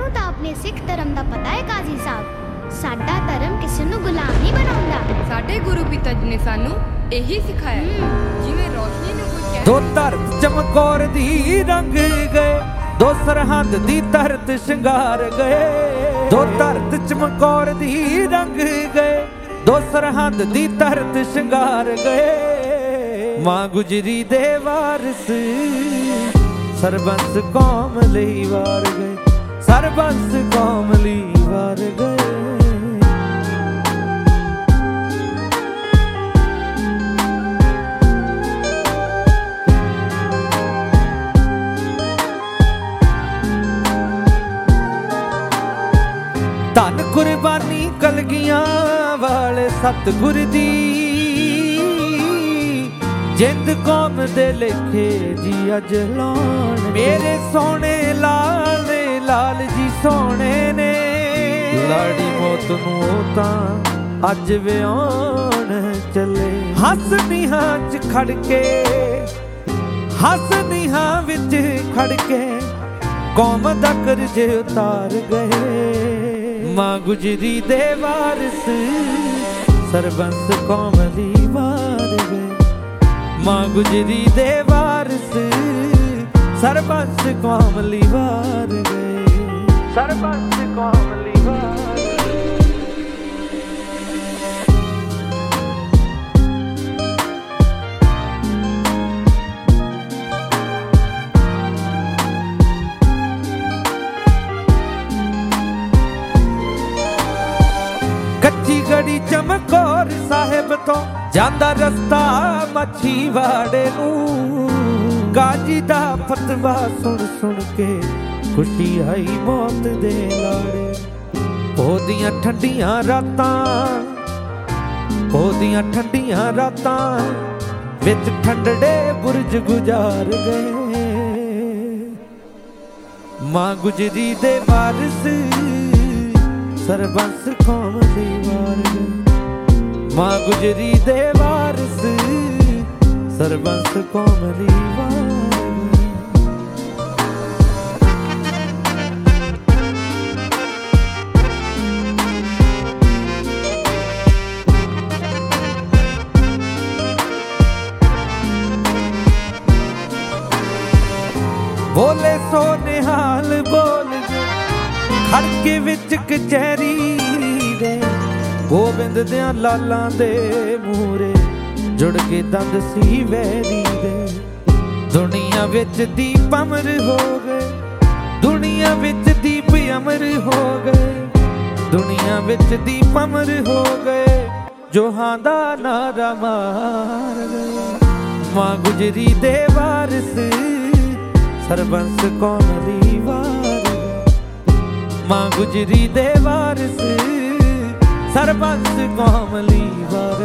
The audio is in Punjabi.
ਨੂੰ ਤਾਂ ਆਪਣੇ ਸਿੱਖ ਧਰਮ ਦਾ ਪਤਾ ਹੈ ਕਾਜ਼ੀ ਸਾਹਿਬ। ਸਾਡਾ ਧਰਮ ਕਿਸੇ ਨੂੰ ਗੁਲਾਮ ਨਹੀਂ ਬਣਾਉਂਦਾ। ਸਾਡੇ ਗੁਰੂ ਪਿਤਾ ਜੀ ਨੇ ਸਾਨੂੰ ਇਹੀ ਸਿਖਾਇਆ, ਜਿਵੇਂ ਰੋਸ਼ਨੀ ਨੂੰ ਕੋਈ ਦੋ ਧਰਤ ਚਮਕੌਰ ਦੀ ਰੰਗ ਗਏ, ਦੋ ਸਰਹੰਦ ਦੀ ਧਰਤ ਸ਼ਿੰਗਾਰ ਗਏ। ਦੋ ਧਰਤ ਚਮਕੌਰ ਦੀ ਰੰਗ ਗਏ, ਦੋ ਸਰਹੰਦ ਦੀ ਧਰਤ ਸ਼ਿੰਗਾਰ ਗਏ। ਮਾਂ ਗੁਜਰੀ ਦੇ ਵਾਰਿਸ ਸਰਬੰਸ ਕੌਮ ਲਈ ਵਾਰ ਗਏ, ਸਰਬੰਸ ਕੌਮ ਲਈ ਵਾਰ ਗਏ। ਧੰਨ ਕੁਰਬਾਨੀ ਕਲਗੀਆਂ ਵਾਲੇ ਸਤਿਗੁਰ ਦੀ, ਜਿੰਦ ਕੌਮ ਦੇ ਲੇਖੇ ਜੀ ਅੱਜ ਲਾਉਣ। ਮੇਰੇ ਸੋਹਣੇ ਲਾਲ ਨੇ, ਲਾਲ ਜੀ ਸੋਹਣੇ ਨੇ, ਲਾੜੀ ਮੌਤ ਨੂੰ ਉਹ ਤਾਂ ਅੱਜ ਵਿਆਉਣ ਚੱਲੇ। ਹੱਸਦੀਆਂ ਚ ਖੜ ਕੇ, ਹੱਸਦੀਆਂ ਵਿੱਚ ਖੜ ਕੇ ਕੌਮ ਦਾ ਕਰਜ਼ ਉਤਾਰ ਗਏ। ਮਾਂ ਗੁਜਰੀ ਦੇ ਵਾਰਿਸ ਸਰਬੰਸ ਕੌਮ ਲਈ ਵਾਰ ਗਏ। ਮਾਂ ਗੁਜਰੀ ਦੇ ਵਾਰਿਸ ਸਰਬੰਸ ਕੌਮ ਲਈ ਵਾਰ ਗਏ, ਸਰਬੰਸ ਕੌਮ ਲਈ ਵਾਰ ਗਏ। ਕੱਚੀ ਗੜੀ ਚਮਕੌਰ ਸਾਹਿਬ ਤੋਂ ਜਾਂਦਾ ਰਸਤਾ ਮੱਛੀਵਾੜੇ ਨੂੰ। ਕਾਜੀ ਦਾ ਫਤਵਾ ਸੁਣ ਸੁਣ ਕੇ ਖੁਸ਼ੀ ਆਈ ਮੌਤ ਦੇ ਲਾੜੇ। ਉਹਦੀਆਂ ਠੰਡੀਆਂ ਰਾਤਾਂ, ਉਹਦੀਆਂ ਠੰਡੀਆਂ ਰਾਤਾਂ ਵਿੱਚ ਠੰਡੜੇ ਬੁਰਜ ਗੁਜ਼ਾਰ ਗਏ। ਮਾਂ ਗੁਜਰੀ ਦੇ ਵਾਰਿਸ ਸਰਬੰਸ ਕੌਮ ਲਈ ਵਾਰ ਗਏ। ਮਾਂ ਗੁਜਰੀ ਦੇ ਵਾਰਿਸ ਸਰਬੰਸ ਕੌਮ ਲਈ ਵਾਰ ਗਏ। ਬੋਲੇ ਸੋ ਨਿਹਾਲ ਬੋਲ ਖੜਕੇ ਵਿੱਚ ਕਚਹਿਰੀ ਦੇ, ਗੋਬਿੰਦ ਦਿਆਂ ਲਾਲਾਂ ਦੇ ਮੂਹਰੇ ਜੁੜ ਕੇ ਦੰਦ ਸੀ ਵੈਰੀ ਦੇ। ਦੁਨੀਆ ਵਿੱਚ ਦੀਪ ਅਮਰ ਹੋ ਗਏ, ਦੁਨੀਆ ਵਿੱਚ ਦੀਪ ਅਮਰ ਹੋ ਗਏ, ਦੁਨੀਆ ਵਿੱਚ ਦੀਪ ਅਮਰ ਹੋ ਗਏ, ਜੋਹਾਂ ਦਾ ਨਾਰਾ ਮਾਰ ਗਏ। ਮਾਂ ਗੁਜਰੀ ਦੇ ਵਾਰਿਸ ਸਰਬੰਸ ਕੌਮ ਲਈ ਵਾਰ ਗਏ। ਮਾਂ ਗੁਜਰੀ ਦੇ ਵਾਰਿਸ ਸਰਬੰਸ ਕੌਮ ਲਈ ਵਾਰ